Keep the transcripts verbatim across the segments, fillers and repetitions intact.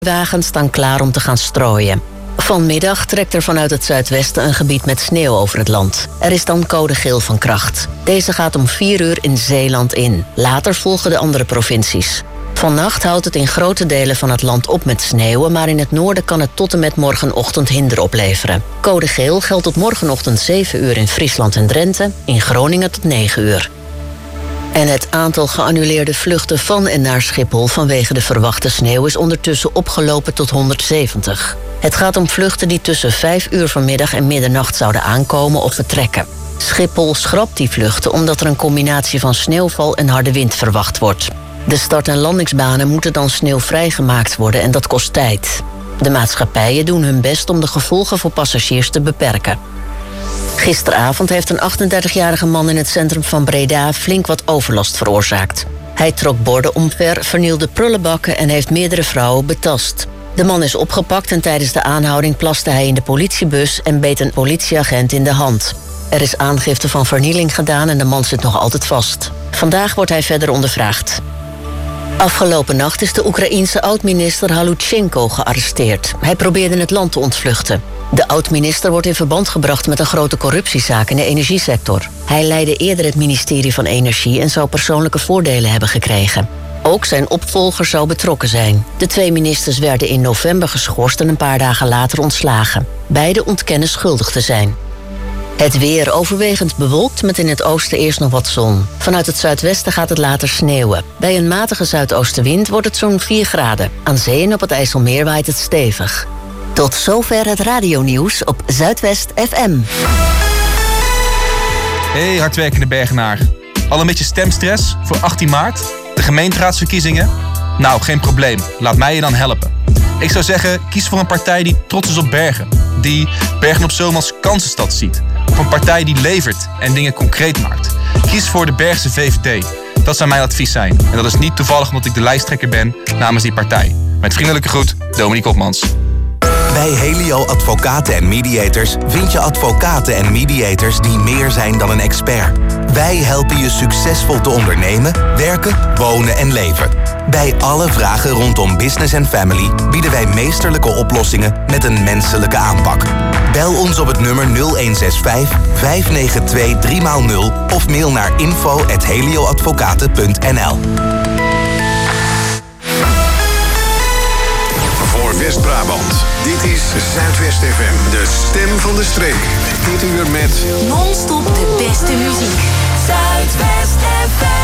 Wagens staan klaar om te gaan strooien. Vanmiddag trekt er vanuit het zuidwesten een gebied met sneeuw over het land. Er is dan code geel van kracht. Deze gaat om vier uur in Zeeland in. Later volgen de andere provincies. Vannacht houdt het in grote delen van het land op met sneeuwen, maar in het noorden kan het tot en met morgenochtend hinder opleveren. Code geel geldt tot morgenochtend zeven uur in Friesland en Drenthe, in Groningen tot negen uur. En het aantal geannuleerde vluchten van en naar Schiphol vanwege de verwachte sneeuw is ondertussen opgelopen tot honderdzeventig. Het gaat om vluchten die tussen vijf uur vanmiddag en middernacht zouden aankomen of vertrekken. Schiphol schrapt die vluchten omdat er een combinatie van sneeuwval en harde wind verwacht wordt. De start- en landingsbanen moeten dan sneeuwvrij gemaakt worden en dat kost tijd. De maatschappijen doen hun best om de gevolgen voor passagiers te beperken. Gisteravond heeft een achtendertigjarige man in het centrum van Breda flink wat overlast veroorzaakt. Hij trok borden omver, vernielde prullenbakken en heeft meerdere vrouwen betast. De man is opgepakt en tijdens de aanhouding plaste hij in de politiebus en beet een politieagent in de hand. Er is aangifte van vernieling gedaan en de man zit nog altijd vast. Vandaag wordt hij verder ondervraagd. Afgelopen nacht is de Oekraïense oud-minister Halutsenko gearresteerd. Hij probeerde het land te ontvluchten. De oud-minister wordt in verband gebracht met een grote corruptiezaak in de energiesector. Hij leidde eerder het ministerie van Energie en zou persoonlijke voordelen hebben gekregen. Ook zijn opvolger zou betrokken zijn. De twee ministers werden in november geschorst en een paar dagen later ontslagen. Beide ontkennen schuldig te zijn. Het weer overwegend bewolkt met in het oosten eerst nog wat zon. Vanuit het zuidwesten gaat het later sneeuwen. Bij een matige zuidoostenwind wordt het zo'n vier graden. Aan zee en op het IJsselmeer waait het stevig. Tot zover het radionieuws op Zuidwest F M. Hey hardwerkende Bergenaar. Al een beetje stemstress voor achttien maart? De gemeenteraadsverkiezingen? Nou, geen probleem. Laat mij je dan helpen. Ik zou zeggen, kies voor een partij die trots is op Bergen. Die Bergen op Zoom als kansenstad ziet. Of een partij die levert en dingen concreet maakt. Kies voor de Bergse V V D. Dat zou mijn advies zijn. En dat is niet toevallig omdat ik de lijsttrekker ben namens die partij. Met vriendelijke groet, Dominique Hopmans. Bij Helio Advocaten en Mediators vind je advocaten en mediators die meer zijn dan een expert. Wij helpen je succesvol te ondernemen, werken, wonen en leven. Bij alle vragen rondom business en family bieden wij meesterlijke oplossingen met een menselijke aanpak. Bel ons op het nummer nul een zes vijf, vijf negen twee, drie nul of mail naar info at helioadvocaten punt n l. Voor West-Brabant, dit is Zuidwest F M, de stem van de streek. Dit uur met non-stop de beste muziek. Zuidwest F M.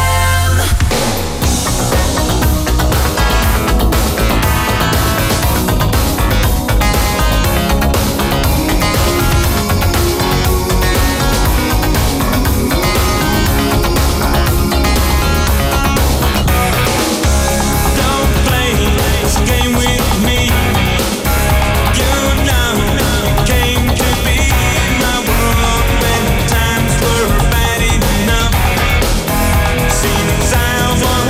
Times were bad enough. Since I was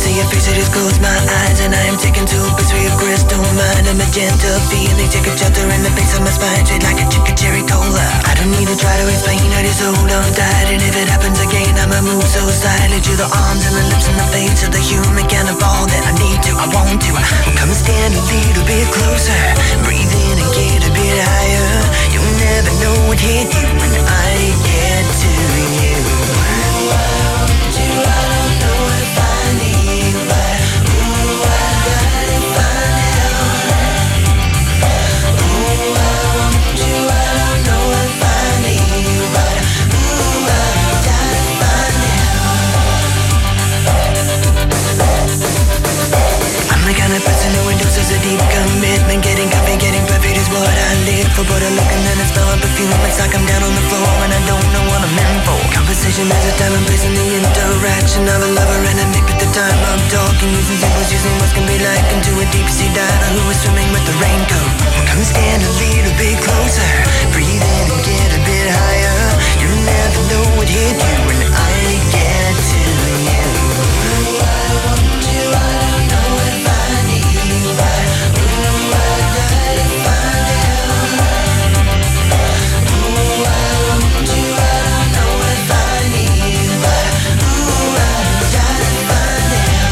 see your face, I just close my eyes and I am taken to a place where your crystal mind, a magenta feeling, take a shelter in the base of my spine, straight like a chicken cherry cola. I don't need to try to explain, I just hold on tight, and if it happens again, I'ma move so silently to the arms and the lips and the face of the human cannibal that I need to, I want to. Come and stand a little bit closer, breathe in and get a bit higher. You'll never know what hit you when I get to you. Ooh, I want you, I don't know where to find you, but ooh, I gotta find out. Ooh, I want you, I don't know where to find you, but ooh, I gotta find out. I'm the kind of person who endorses a deep commitment, getting comfy, getting perfect is what I live for. But I look and then I smell a perfume, it's like I'm down on the floor and I don't know what I'm in for. Conversation has a time and place in the interaction of a lover and a mate, but the time I'm talking using symbols, using what can be like into a deep sea diver who is swimming with the raincoat. Come stand a little bit closer, breathe in and get a bit higher. You never know what hit you when I get to you. Ooh, I want you, I don't know where to find you, but ooh, I gotta find out. Ooh, I want you, I don't know where to find you, but ooh, I gotta find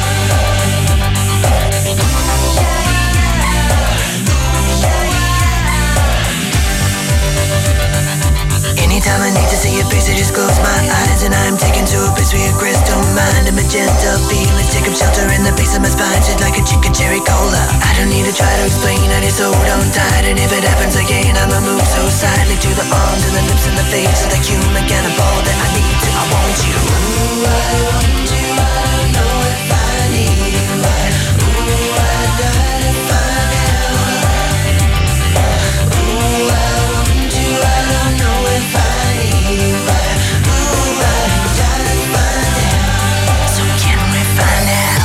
out. Anytime I need to see your face, I just close my eyes and I'm taken to a place where your crystal mind, a magenta feelings, take up shelter in the base of my spine, shit like a chicken cherry cola. I don't need to try to explain, I just hold on tight, and if it happens again, I'ma move so silently to the arms and the lips and the face of the human cannibal that I need to, I want you. Ooh, I want you, I don't know where to find you, but ooh, I gotta find out. Ooh, I want you, I don't know where to find you, but ooh, I gotta find out. So can we find out?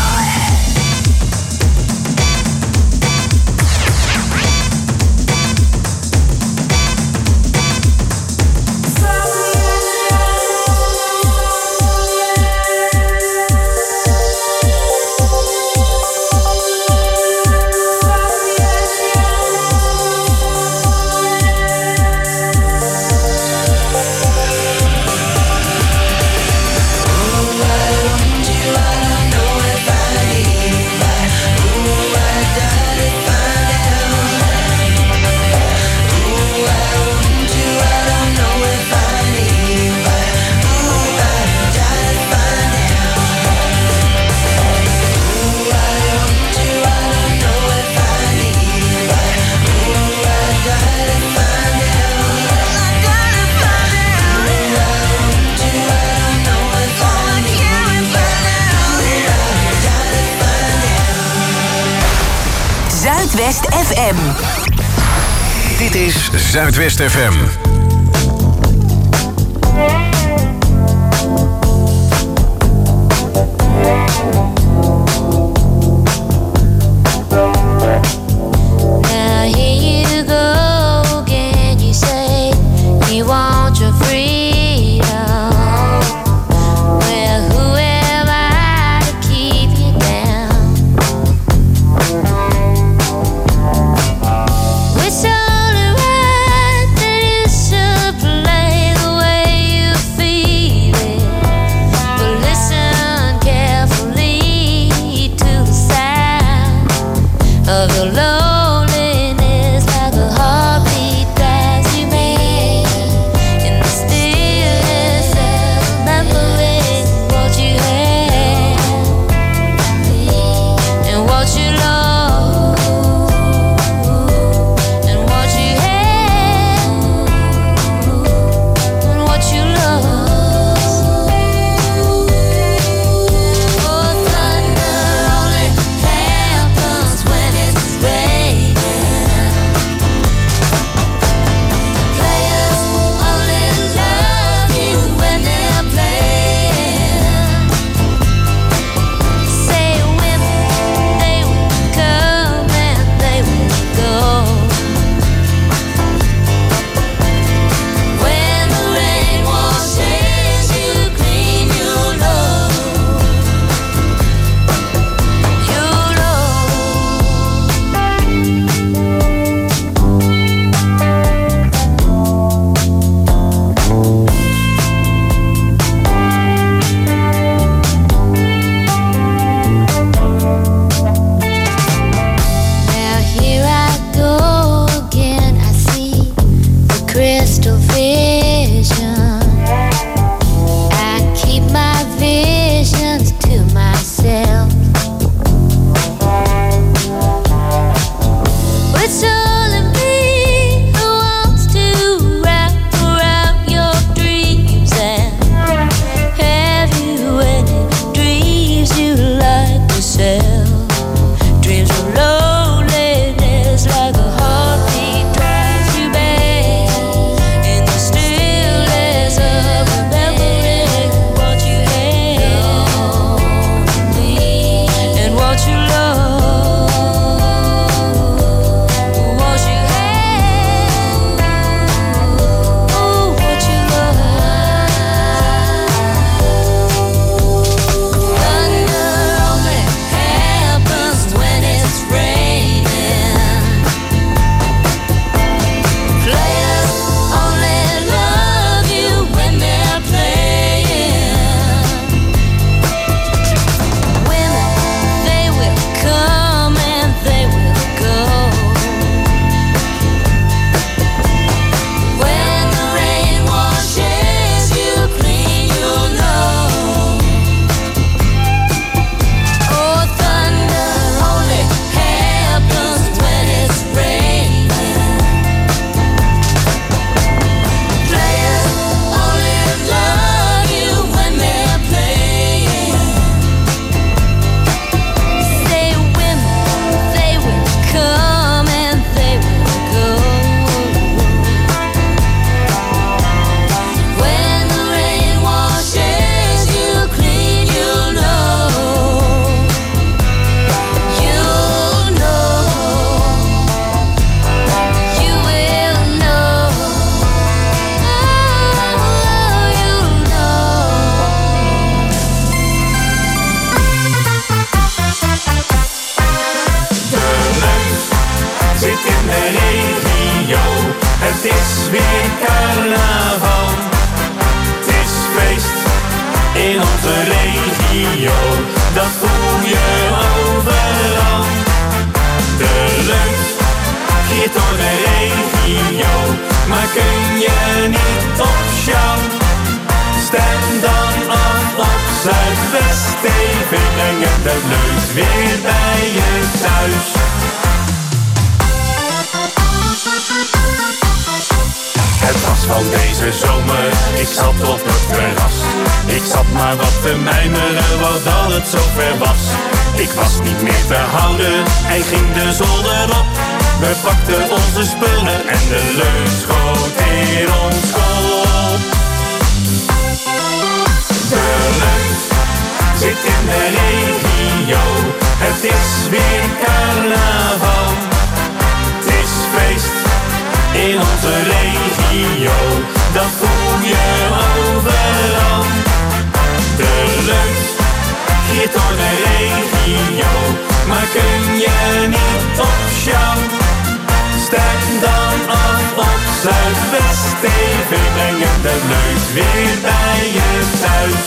Zuidwest F M. Dit is Zuidwest F M. Now here you go again, you say you want your freedom. Well, who am I to keep you down? It's only right that you should play the way you feel it. But listen carefully. tv brengen de leuk weer bij je thuis. Het was van deze zomer, ik zat op het terras. Ik zat maar wat te mijmeren, wat dat het zover was. Ik was niet meer te houden en ging de zolder op. We pakten onze spullen en de leus schoot in ons kop. De leus zit in de regio, het is weer carnaval. Het is feest in onze regio, dat voel je overal. De leus giert door de regio, maar kun je niet op show? Stem dan af op Zuidwest T V, brengen de leus weer bij je thuis.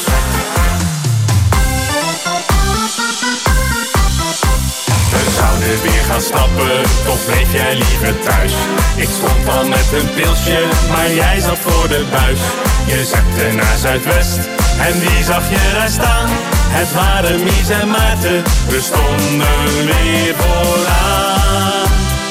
We zouden weer gaan stappen, toch bleef jij liever thuis. Ik stond al met een pilsje, maar jij zat voor de buis. Je zette naar Zuidwest, en wie zag je daar staan? Het waren Mies en Maarten, we stonden weer vooraan.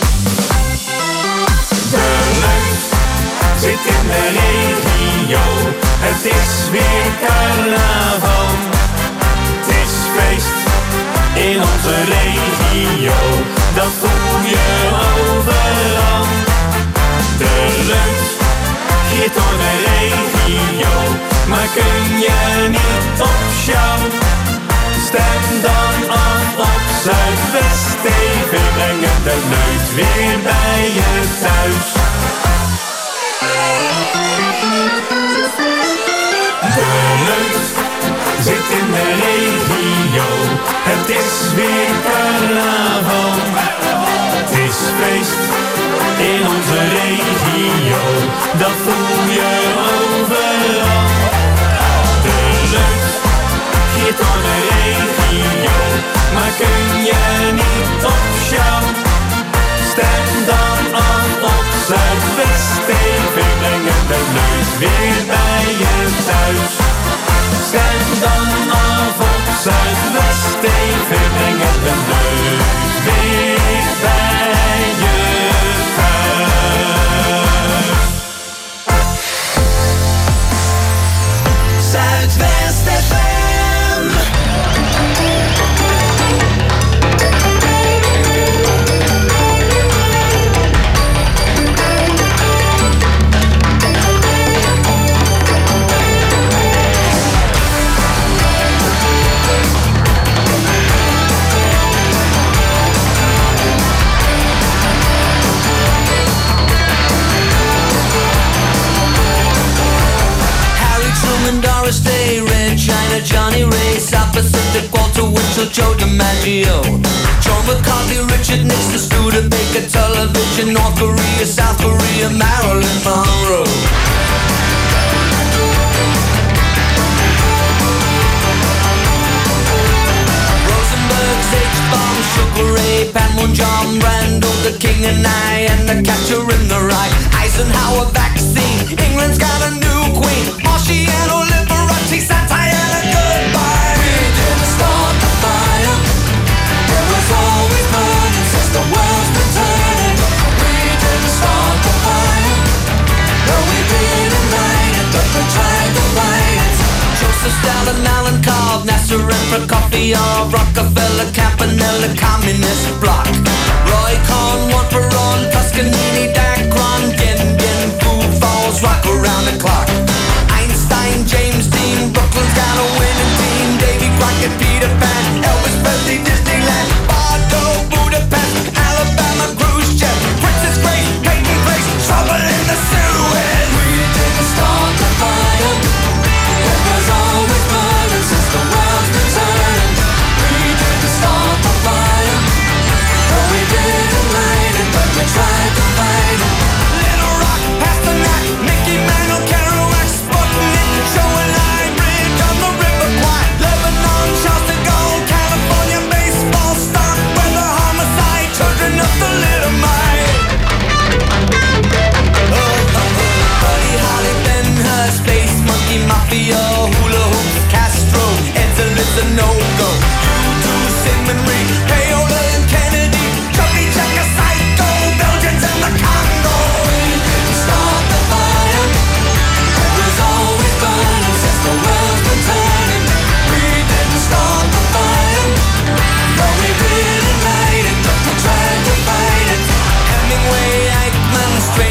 De leus zit in de regio, het is weer carnaval. Het is feest in onze regio, dat voel je overal. De leus giert door de regio, maar kun je niet op show? Stem dan af op Zuidwest T V, brengen de leus weer bij je thuis. De leus zit in de regio, het is weer carnaval. Het is feest in onze regio, dat voel je overal. De leus giert door de regio, maar kun je niet op show? Stem dan af op Zuidwest T V, brengen de leus weer bij je thuis. Stem dan af op Zuidwest T V, brengen de leus weer bij je thuis. Zuidwest F M. Doris Day, Red China, Johnny Ray, South Pacific, Walter Winchell, Joe DiMaggio, John McCarthy, Richard Nixon, Studebaker, Television, North Korea, South Korea, Marilyn Monroe. Rosenberg, H-Bomb, Sugar Ray, Panmun, John Randall, the King and I, and the Catcher in the Rye, Eisenhower vaccine, England's got a new queen, Marciano, Liberace, Santana, goodbye. We didn't start the fire, it was always burning since the world's been turning. We didn't start the fire, no we didn't light it, but we tried to fight it. Joseph Stalin, Alan Cobb, Nasser and Prokofiev, Rockefeller, Campanella, Communist Bloc, Roy Cohn, one for on, Toscanini, Dacron, Gin Gin, Food Falls, rock around the clock. Einstein, James Dean, Brooklyn's got a winning team, Davy Crockett, Peter Pan, Elvis Presley, Disneyland, Bardo, Budapest, Alabama, Khrushchev, Princess Grace, Peyton Place, trouble in the Suez. We didn't start the fire, it was always burning since the world's been turning. We didn't start the fire, no we didn't light it, but we tried to fight it.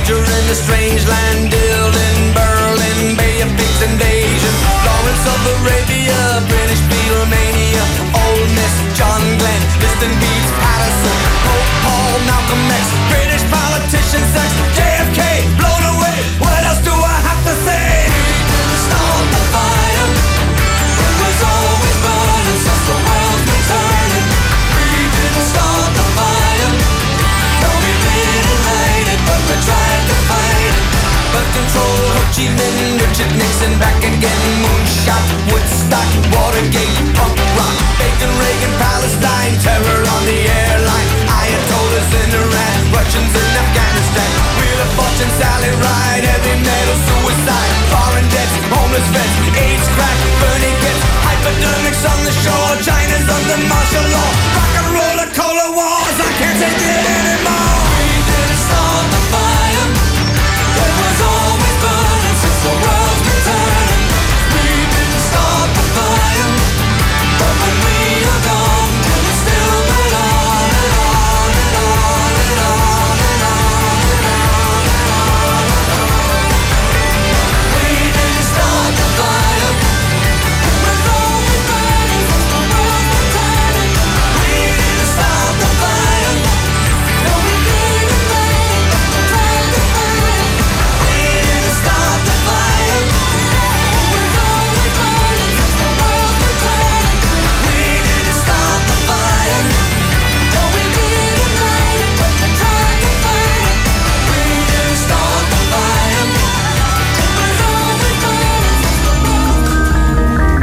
soldier in the strange land, Dillon, Berlin, Bay of Pigs invasion, Lawrence of Arabia, British Beatlemania, Old Miss, John Glenn, Liston Beats, Patterson, Pope Paul, Malcolm X, British politician sex, J F K, blown away. What else do I have to say? We didn't start the fire. It was always burning since the world's been turning. We didn't start the fire. No, we didn't light it, but we tried to fight it. But control, Ho Chi Minh, Richard Nixon, back again. Moonshot, Woodstock, Watergate, punk rock, Bacon, Reagan, Palestine, terror on the airline, Ayatollahs in Iran, Russians in Afghanistan, Wheel of Fortune, Sally Ride, heavy metal, suicide, foreign debts, homeless vets, AIDS, crack, Bernie gets, hypodermics on the shore, China's under martial law, rock and roller, cola wars, I can't take it anymore. We didn't start the fire. It was always burning since the world's been turning. We didn't start the fire, but when we are gone, will it still burn on and on and on and on and on and on and on and on? We didn't start the fire. It was always burning since the world's been turning. We didn't start the fire. No, we didn't light it, but we tried to fight it. We didn't start the fire. It was always burning since the world's been turning. We didn't start the fire. No, we didn't light it, but we tried to fight it. We didn't start the fire. It was always burning since the world.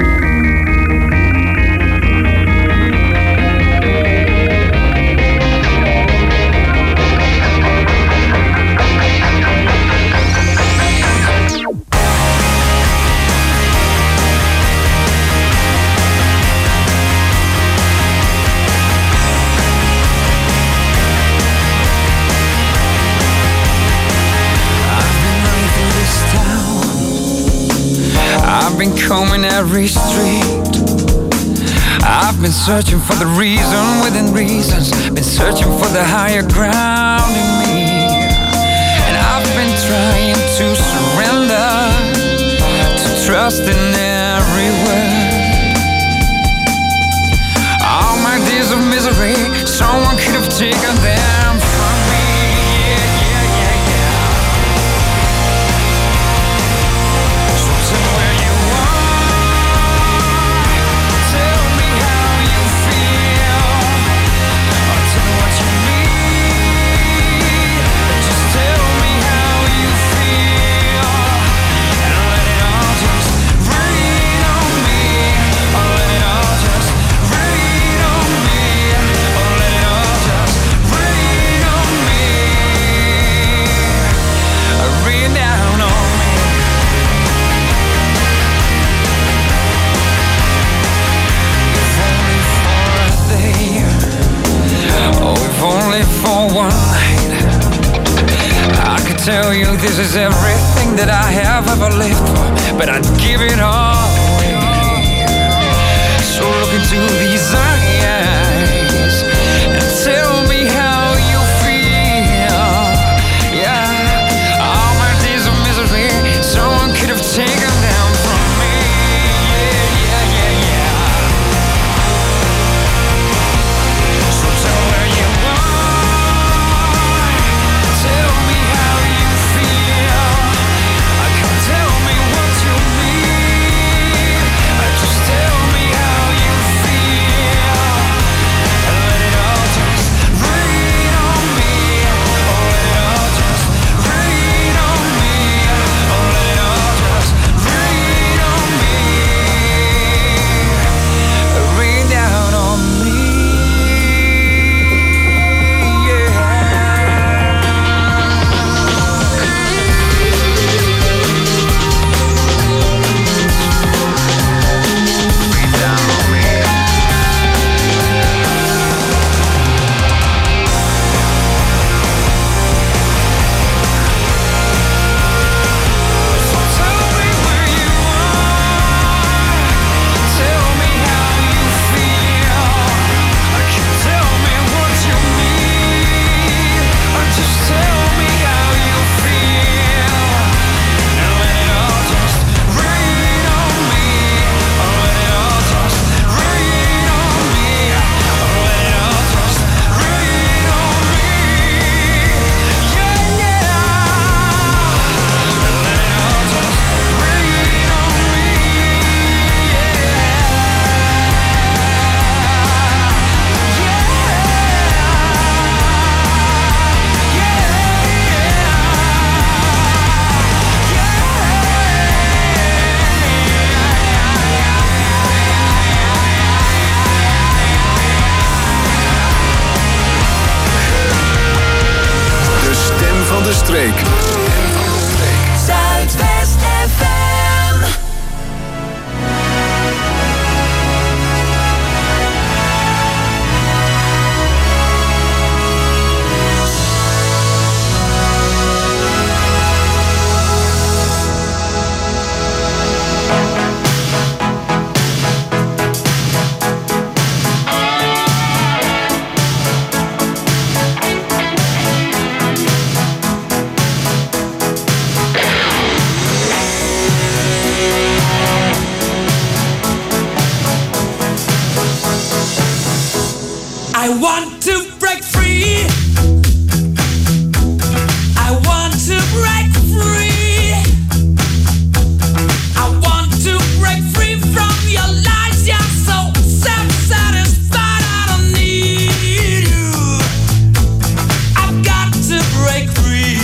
I've been combing every street. I've been searching for the reason within reasons. Been searching for the higher ground in me. And I've been trying to surrender, to trust in every word. All my days of misery, someone could have taken them from me. Yeah, yeah, yeah, yeah. So tell where you are. Tell me how you feel. Or tell me what you need. Just tell me how you feel. And let it all just rain on me. Or let it all just rain on me. Or let it all just rain on me. Rain down on me. If only for a day, oh, if only for one night, I could tell you this is everything that I have ever lived for, but I'd give it all away. So look into these eyes and tell me how you feel. Yeah, all my days of misery, someone could have taken them from me. Yeah, yeah, yeah, yeah. So tell where you are. Tell me how you feel. I can tell me what you need. Just tell me how you feel. streek. Zuidwest F M. I want to break free. I want to break free. I want to break free from your lies. You're so self-satisfied. I don't need you. I've got to break free.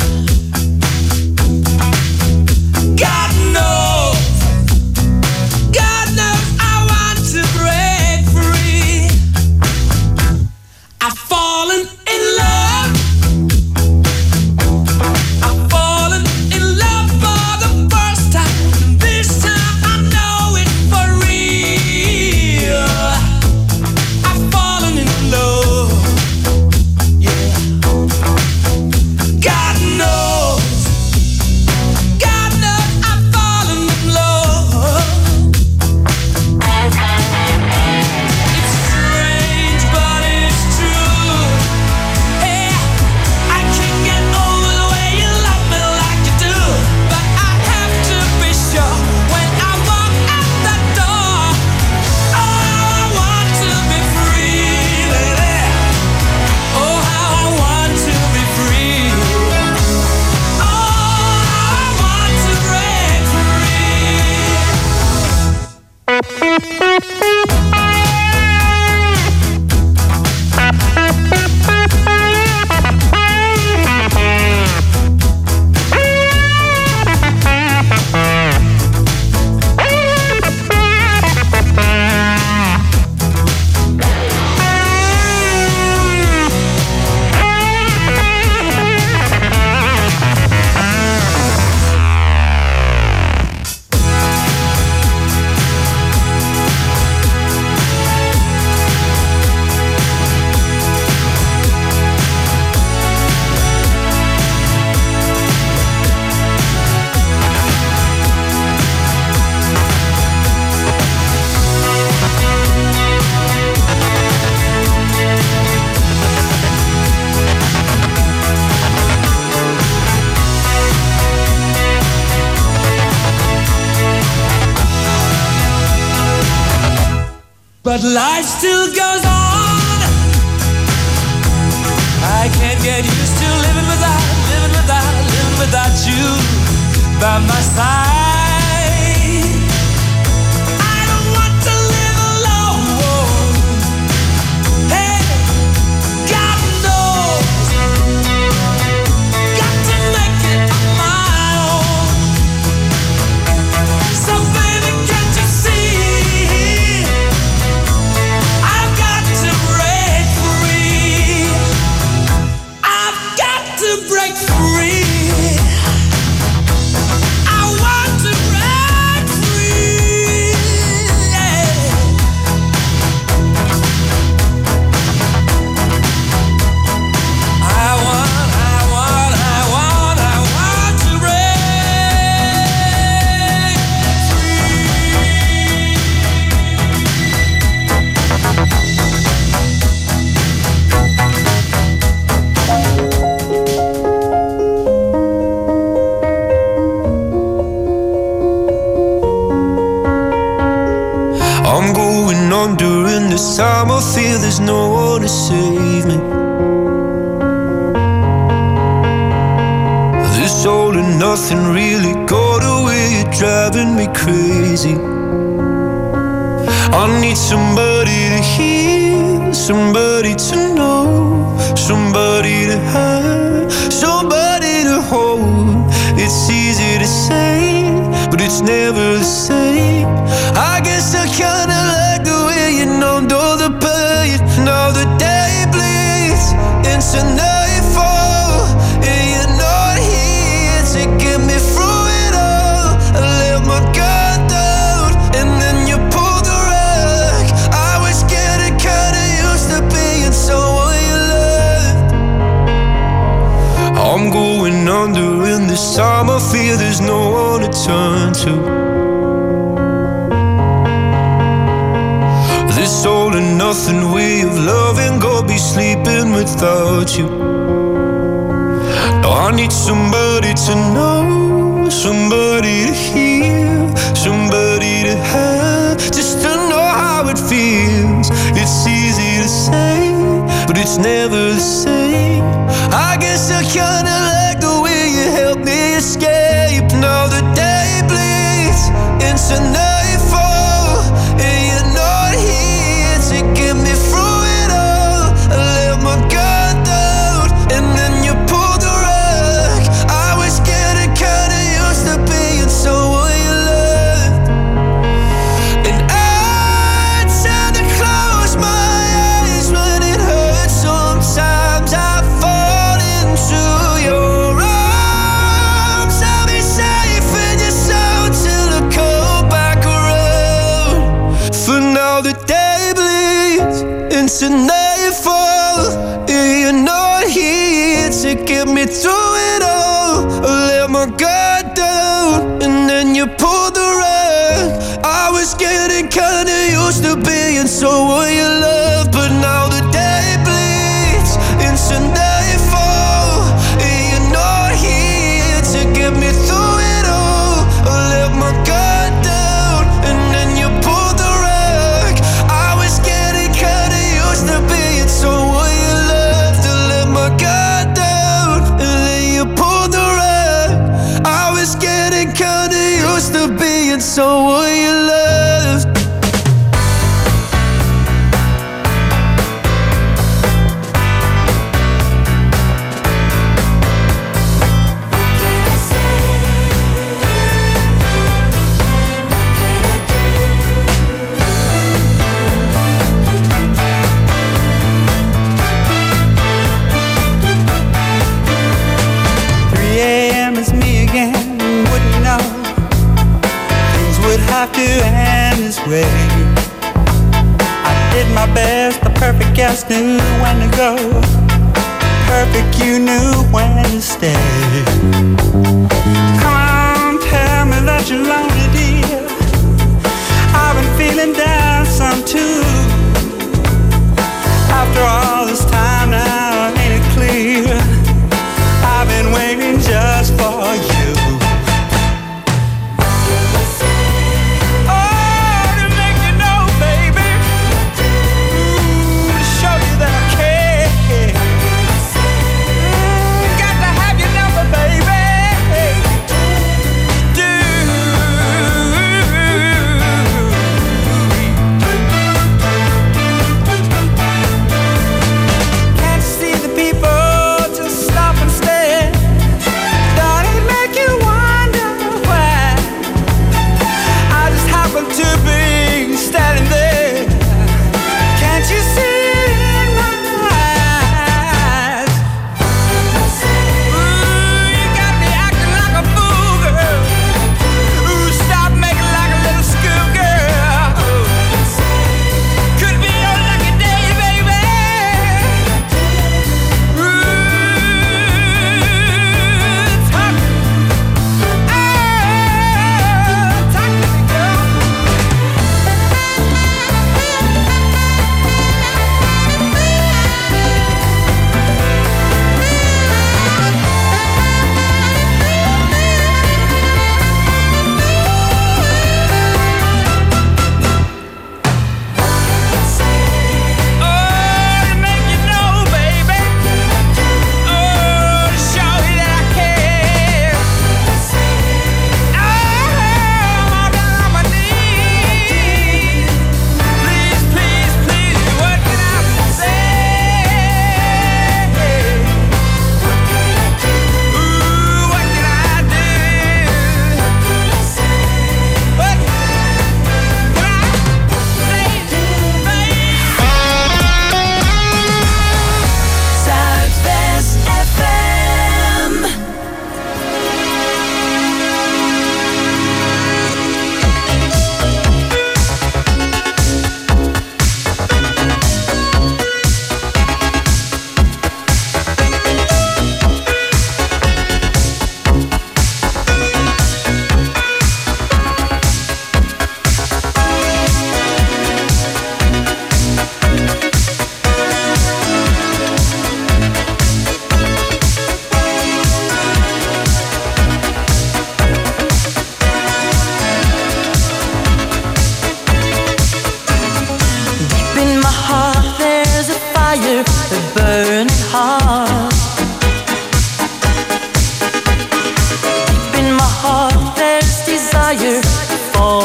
God knows. God knows I want to break free. I've fallen in love. I've fallen in love for the first time. This time I know it's for real. I've fallen in love. Yeah. God knows. God knows I've fallen in love. It's strange, but it's true. Hey, I can't get over the way you love me like you do. But I have to be sure when I walk out that door. Oh, I want to be free, lady. Oh, how I want to be free. Oh, I want to break But life still goes on. I can't get used to living without, living without, living without you by my side. I don't want to live alone. Hey, God knows. Got to make it on my own. So baby, can't you see? I've got to break free. I've got to break free. I want to break free. Yeah. I want, I want, I want, I want to break free. I'm going on during this time. I feel there's no one to save me. This all and nothing really got away. You're driving me crazy. I need somebody to hear, somebody to know, somebody to have, somebody to hold. It's easy to say, but it's never the same. I guess I kinda like the way you numbed all the pain. Now the day bleeds into nightfall, and you're not this time I feel there's no one to turn to. This all and nothing way of loving, go be sleeping without you. Now I need somebody to know, somebody to hear, somebody to have, just to know how it feels. It's easy to say, but it's never the same. I guess I kinda like the way you help me escape. Now the day bleeds into nightfall, and you're not here to get me through it all. I let my guard down, and then you pulled the rug. I was getting kinda used to being someone you loved, and I tend to close my eyes when it hurts. Sometimes I fall into your arms. I'll be safe in your sound till I come back around. For now the day bleeds into nightfall, and you're not here to get me through it all. I let my guard down, and then you pulled the rug. I was getting kinda used to being someone you love, but now the day bleeds into nightfall, and you're not here to get me through it all. I let my guard down, and then you pulled the rug. I was getting kinda used to being someone you loved. To let my guard down, and then you pulled the rug. I was getting kinda used to being someone you loved. three a.m. is me again, wouldn't know things would have to end this way. I did my best, the perfect guest knew when to go. Perfect, you knew when to stay. Come on, tell me that you're lonely, dear. I've been feeling down some too. After all this time now, ain't it clear? I've been waiting just for you. Oh, to make you know, baby. Ooh, to show you that I care. Mm, got to have your number, baby.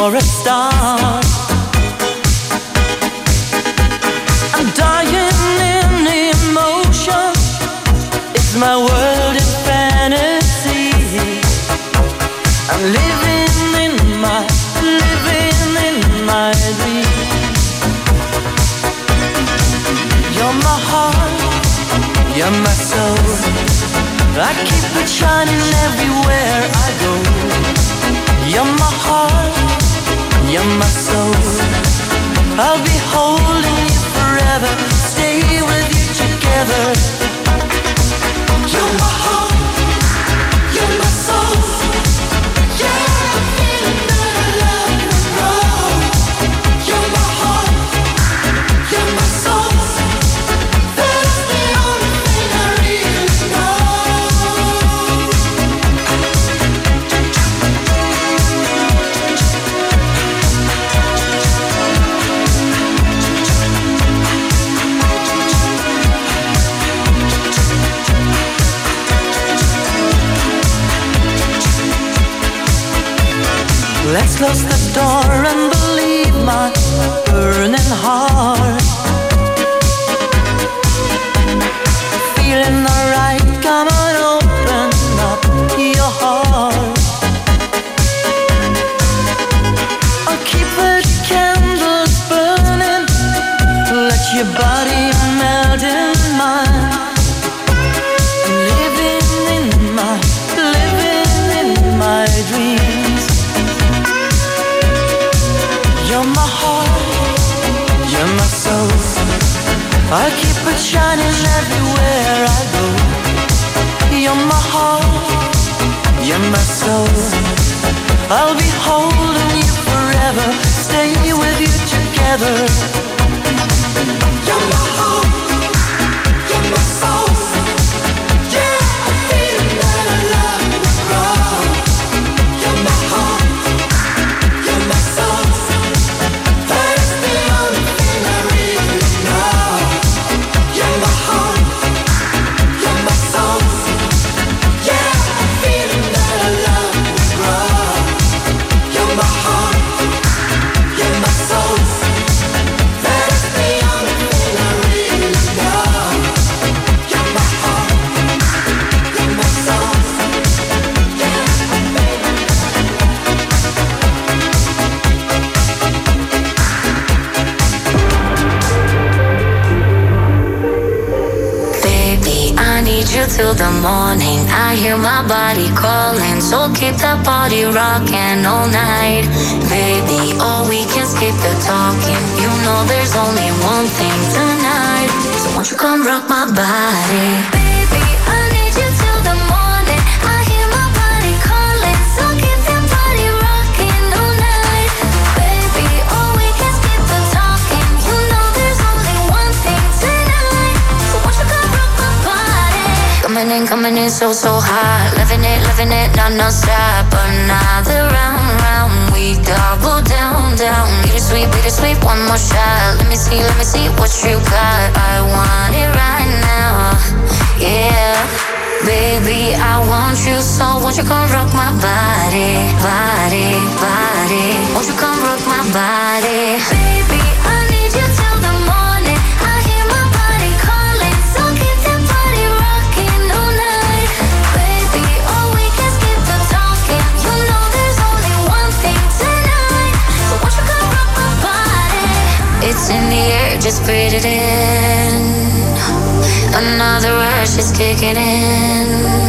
for a start. I'm dying in emotion. It's my world in fantasy. I'm living in my, living in my dream. You're my heart, you're my soul. I keep it shining everywhere I go. You're my heart, you're my soul. I'll be holding you forever, stay with you together. You're my heart, you're my soul. Yeah, I'm feeling that I love you wrong. You're my heart, you're my soul. That's the only thing I really know. Let's close the door and believe my burning heart. Feeling alright, come on, open up your heart. I'll keep the candles burning, let your body melt in mine. I'm living in my, living in my dreams. You're my heart, you're my soul. I'll keep it shining everywhere I go. You're my heart, you're my soul. I'll be holding you forever, stay with you together. You're my heart, you're my soul. Yeah, I'm feeling that I love you wrong. You're my heart, you're my soul. That's the only thing I really know. You're my heart, you're my soul. Yeah, I'm feeling that I love you wrong. You're my heart, you're my soul. That's the only thing I really know. You're my heart, you're my soul. Yeah, Baby, I need you till the morning. I hear my body calling, so keep that body rocking all night. Baby, or we can skip the talking. You know there's only one thing tonight, so won't you come rock my body? Baby, I need you till the morning. I hear my body calling, so keep that body rocking all night. Baby, or we can skip the talking. You know there's only one thing tonight, so won't you come rock my body? Coming in, coming in so, so hot. Loving it, loving it, non, non-stop. Another round, round. We double down, down. Bittersweet, bittersweet, one more shot. Let me see, let me see what you got. I want it right now, yeah. Baby, I want you, so won't you come rock my body, body, body. Won't you come rock my body? Baby, I need you till the morning. I hear my body calling, so keep that body rocking all night. Baby, or we can skip the talking. You know there's only one thing tonight, so won't you come rock my body? It's in the air, just breathe it in. Another rush is kicking in.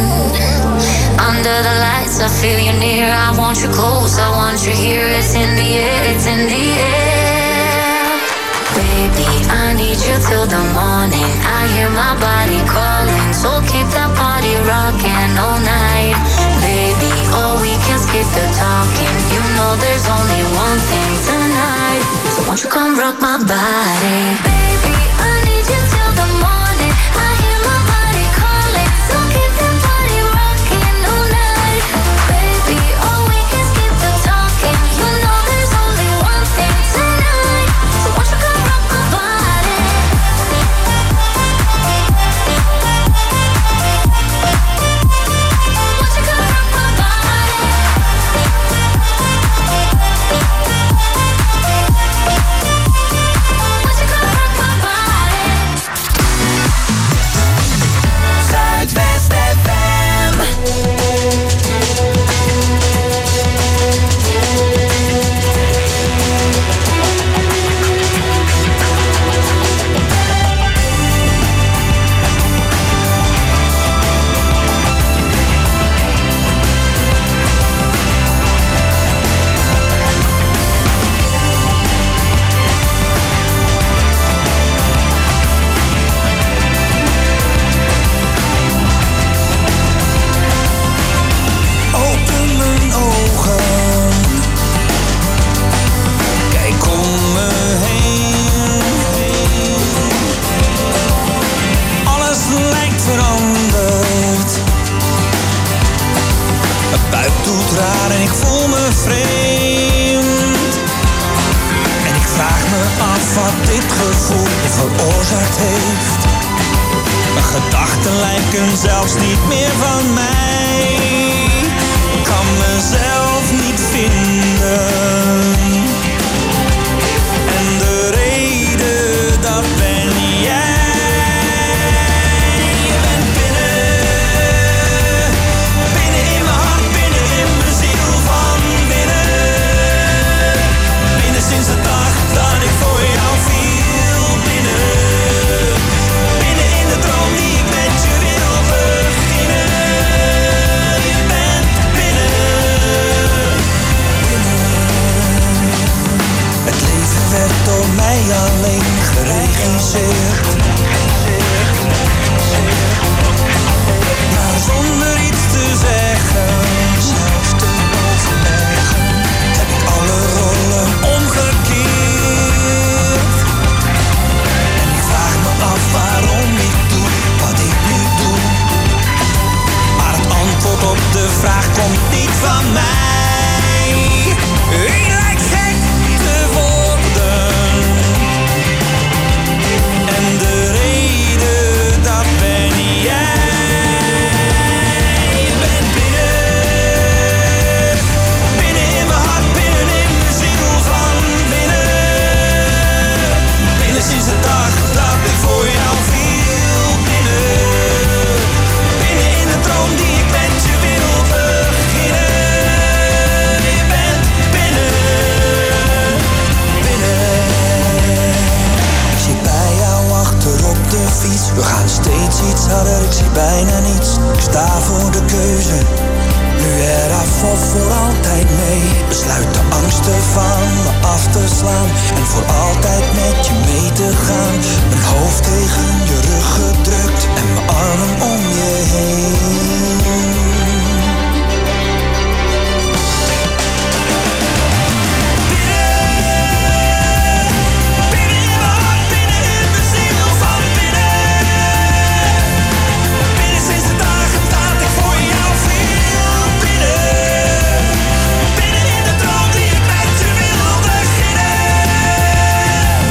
Under the lights, I feel you near. I want you close, I want you here. It's in the air, it's in the air. Baby, I need you till the morning. I hear my body calling, so keep that body rocking all night. Baby, or we can skip the talking. You know there's only one thing tonight, so won't you come rock my body? Baby, I need you till the morning. I hear my body calling, so keep that body rocking all night. Baby, or we can skip the talking. You know there's only one thing tonight, so won't you come rock my body? Won't you come rock my body? volkomen vreemd. En ik vraag me af wat dit gevoel veroorzaakt heeft. Mijn gedachten lijken zelfs niet meer van mij. Ik kan mezelf niet vinden. En de reden, dat ben jij. Je bent binnen, binnen in mijn hart, binnen in mijn ziel, van binnen. Binnen sinds de dag dat ik voor jou viel. Binnen, binnen in de droom die ik met je wil beginnen. Je bent binnen, binnen. Het leven werd door mij alleen geregisseerd. Maar zonder iets te zeggen, zelfs te overleggen, heb ik alle rollen omgekeerd. En ik vraag me af waarom ik doe wat ik nu doe. Maar het antwoord op de vraag komt niet van mij. Ik lijk gek te worden. En de reden, dat ben jij. Je bent binnen, binnen in mijn hart, binnen in mijn ziel, van binnen. Binnen sinds de dag dat ik voor jou viel. Binnen, binnen in de droom die ik met je wil beginnen. Je bent binnen, binnen. Ik zit bij jou achter op de fiets. We gaan steeds iets harder, ik zie bijna niets. Ik sta voor de keuze, nu eraf of voor altijd mee. Besluit de angsten van me af te slaan en voor altijd met je mee te gaan. Mijn hoofd tegen je rug gedrukt en mijn armen om je heen. Je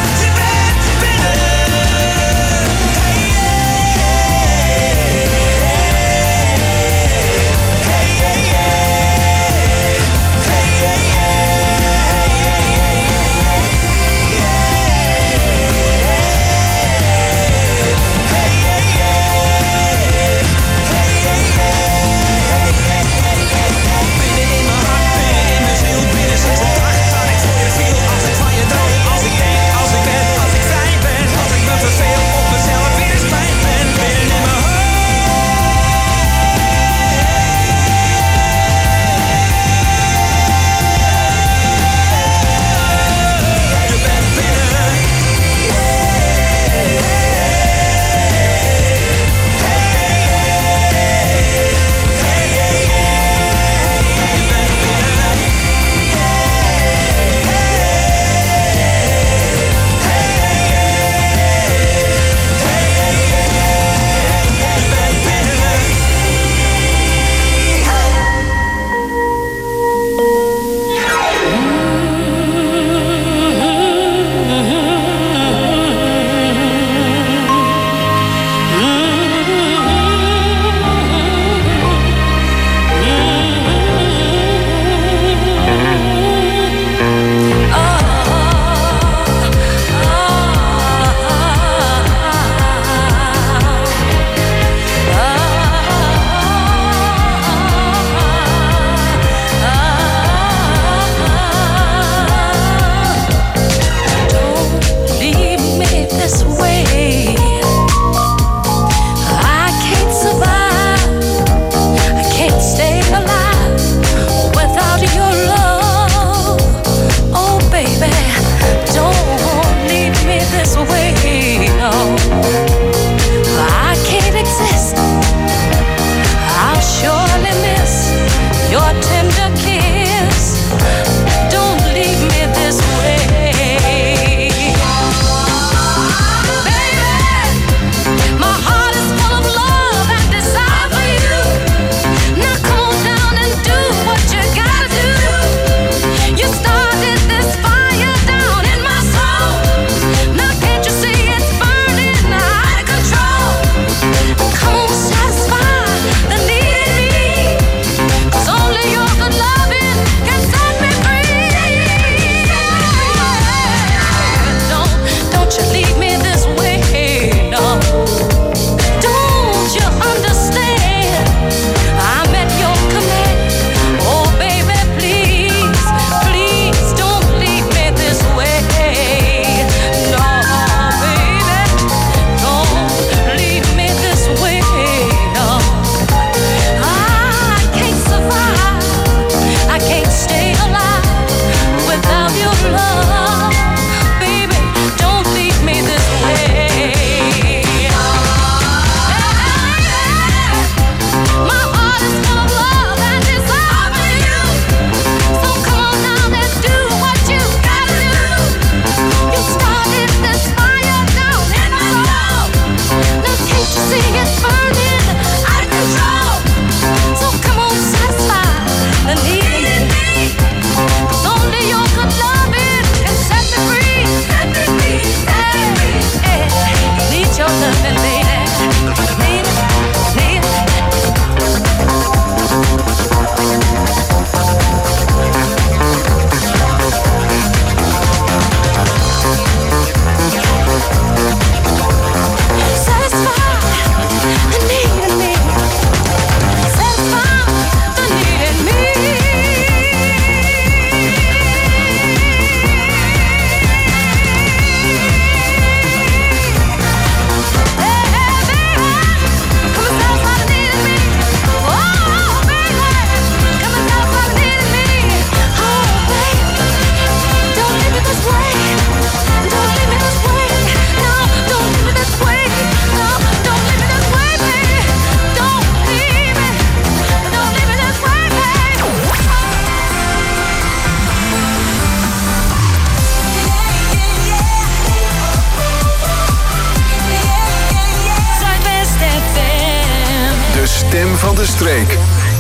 van de streek.